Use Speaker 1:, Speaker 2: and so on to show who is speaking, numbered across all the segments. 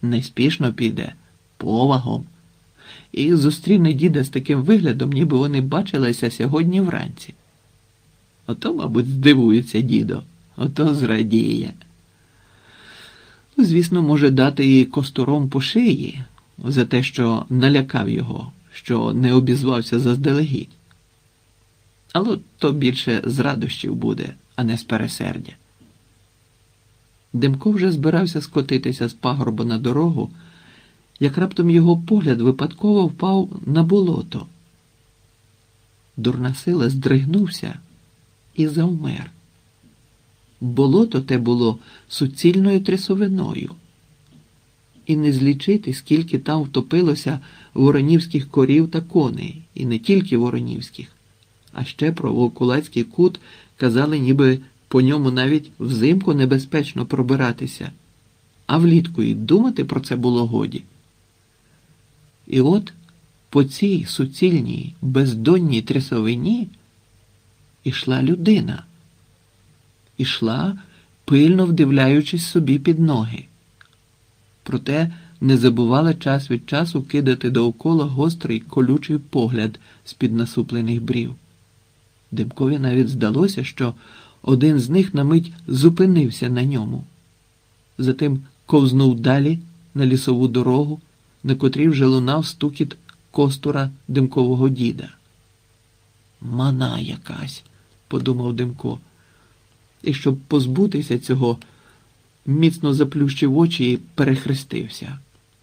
Speaker 1: неспішно піде, повагом, і зустріне діда з таким виглядом, ніби вони бачилися сьогодні вранці. Ото, мабуть, здивується дідо, ото зрадіє. Звісно, може дати і костуром по шиї за те, що налякав його, що не обізвався заздалегідь. Але то більше з радощів буде, а не з пересердя. Демко вже збирався скотитися з пагорба на дорогу, як раптом його погляд випадково впав на болото. Дурна сила здригнувся і завмер. Болото те було суцільною трясовиною. І не злічити, скільки там втопилося воронівських корів та коней, і не тільки воронівських. А ще про Вовкулацький кут казали, ніби по ньому навіть взимку небезпечно пробиратися, а влітку і думати про це було годі. І от по цій суцільній, бездонній трясовині ішла людина. Ішла, пильно вдивляючись собі під ноги. Проте не забувала час від часу кидати довкола гострий колючий погляд з-під насуплених брів. Демкові навіть здалося, що один з них на мить зупинився на ньому. Затим ковзнув далі на лісову дорогу, на котрій вже лунав стукіт костура Демкового діда. «Мана якась», – подумав Демко. І щоб позбутися цього, міцно заплющив очі і перехрестився.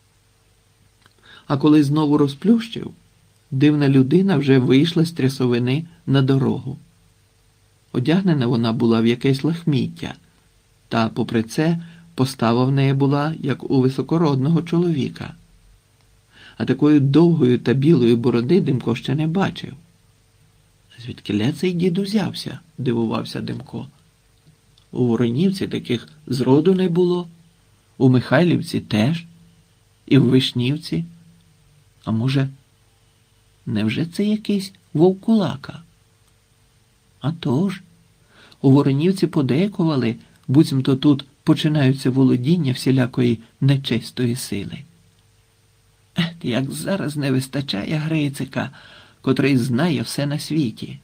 Speaker 1: А коли знову розплющив, дивна людина вже вийшла з трясовини на дорогу. Одягнена вона була в якесь лахміття, та, попри це, постава в неї була, як у високородного чоловіка. А такої довгої та білої бороди Демко ще не бачив. «Звідкиля цей дід узявся?» – дивувався Демко. У Воронівці таких зроду не було, у Михайлівці теж, і в Вишнівці. А може, невже це якийсь Вовкулака? А тож, у Воронівці подейкували, буцімто тут починаються володіння всілякої нечистої сили. Як зараз не вистачає Грицика, котрий знає все на світі.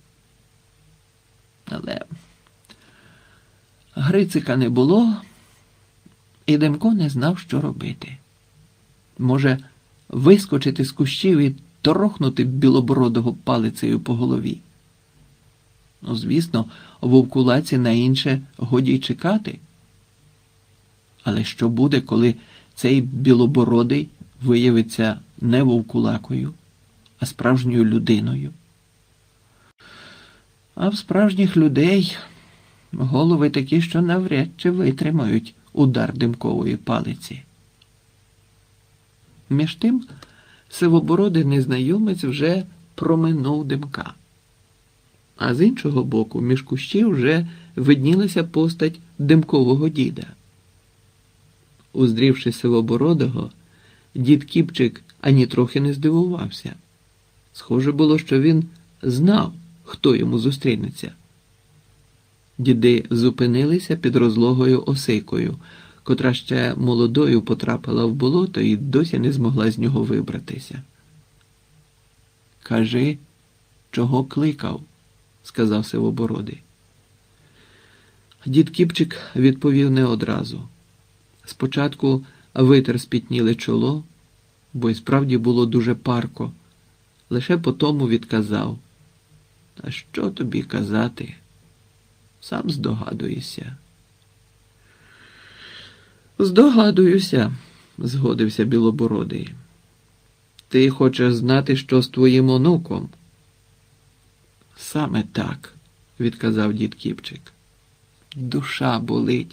Speaker 1: Але Грицика не було, і Демко не знав, що робити. Може, вискочити з кущів і торохнути Білобородого палицею по голові? Ну, звісно, Вовкулаці на інше годі й чекати. Але що буде, коли цей Білобородий виявиться не Вовкулакою, а справжньою людиною? А в справжніх людей голови такі, що навряд чи витримають удар Демкової палиці. Між тим, сивобородий незнайомець вже проминув Демка. А з іншого боку, між кущів вже виднілася постать Демкового діда. Уздрівши сивобородого, дід Кіпчик ані трохи не здивувався. Схоже було, що він знав, хто йому зустрінеться. Діди зупинилися під розлогою осикою, котра ще молодою потрапила в болото і досі не змогла з нього вибратися. «Кажи, чого кликав?» – сказав сивобородий. Дід Кіпчик відповів не одразу. Спочатку витер спітніле чоло, бо й справді було дуже парко. Лише потому відказав: «А що тобі казати? Сам здогадуєшся». «Здогадуюся», – згодився Білобородий. «Ти хочеш знати, що з твоїм онуком?» «Саме так», – відказав дід Кіпчик. «Душа болить.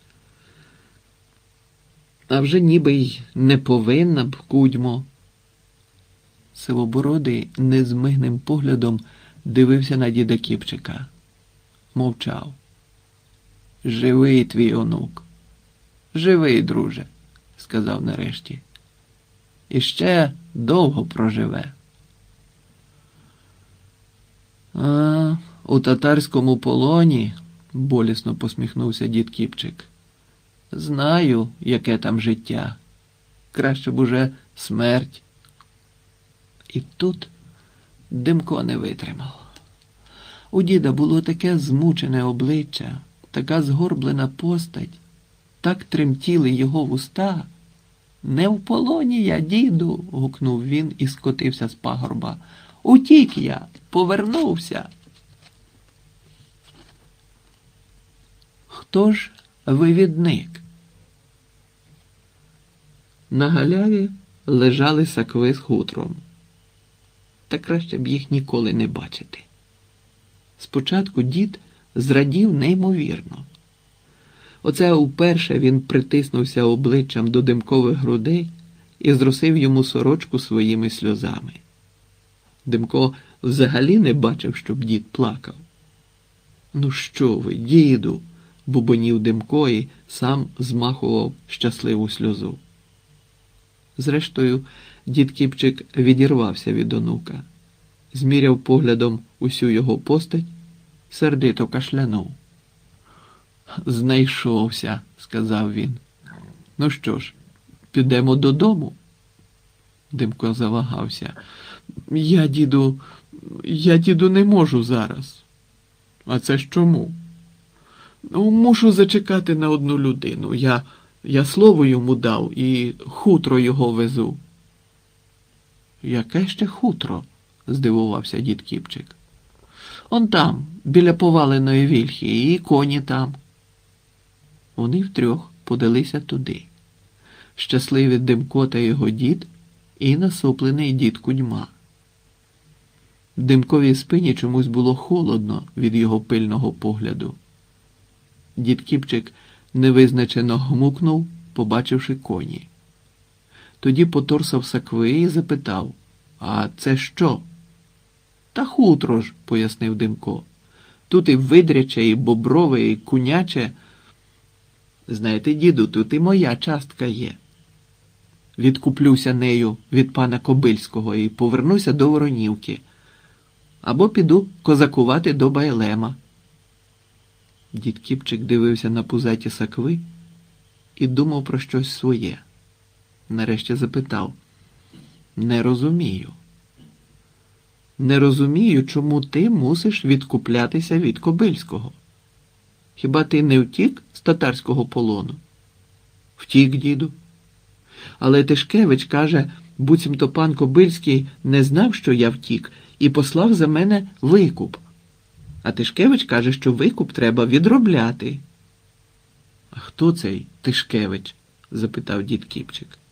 Speaker 1: А вже ніби й не повинна б, кудьмо». Сивобородий незмигним поглядом дивився на діда Кіпчика. Мовчав. «Живий твій онук. Живий, друже», – сказав нарешті. «І ще довго проживе». «А, у татарському полоні», – болісно посміхнувся дід Кіпчик. «Знаю, яке там життя. Краще б уже смерть. І тут Димко не витримав. У діда було таке змучене обличчя, така згорблена постать, так тремтіли його вуста. «Не в полоні я, діду!» – гукнув він і скотився з пагорба. «Утік я! Повернувся!» Хто ж вивідник? На галяві лежали сакви з хутром. Та краще б їх ніколи не бачити. Спочатку дід зрадів неймовірно. Оце уперше він притиснувся обличчям до Димкових грудей і зросив йому сорочку своїми сльозами. Димко взагалі не бачив, щоб дід плакав. «Ну що ви, діду!» – бубонів Димко і сам змахував щасливу сльозу. Зрештою, дід Кіпчик відірвався від онука, зміряв поглядом усю його постать, сердито кашлянув. «Знайшовся», – сказав він. «Ну що ж, підемо додому?» Димко завагався. Я, діду, не можу зараз». «А це ж чому?» «Ну, мушу зачекати на одну людину. Я слово йому дав і хутро його везу». «Яке ще хутро?» – здивувався дід Кіпчик. «Он там, біля поваленої вільхи, і коні там». Вони втрьох подалися туди. Щасливі Димко та його дід і насуплений дід Кудьма. Димковій спині чомусь було холодно від його пильного погляду. Дід Кіпчик невизначено гмукнув, побачивши коні. Тоді поторсав сакви і запитав: «А це що?» «Та хутро ж», – пояснив Димко. «Тут і видряче, і боброве, і куняче. Знаєте, діду, тут і моя частка є. Відкуплюся нею від пана Кобильського і повернуся до Воронівки. Або піду козакувати до Байлема». Дід Кіпчик дивився на пузаті сакви і думав про щось своє. Нарешті запитав: «Не розумію. Не розумію, чому ти мусиш відкуплятися від Кобильського. Хіба ти не втік з татарського полону?» «Втік, діду. Але Тишкевич каже, буцімто пан Кобильський не знав, що я втік, і послав за мене викуп. А Тишкевич каже, що викуп треба відробляти». «А хто цей Тишкевич?» – запитав дід Кіпчик.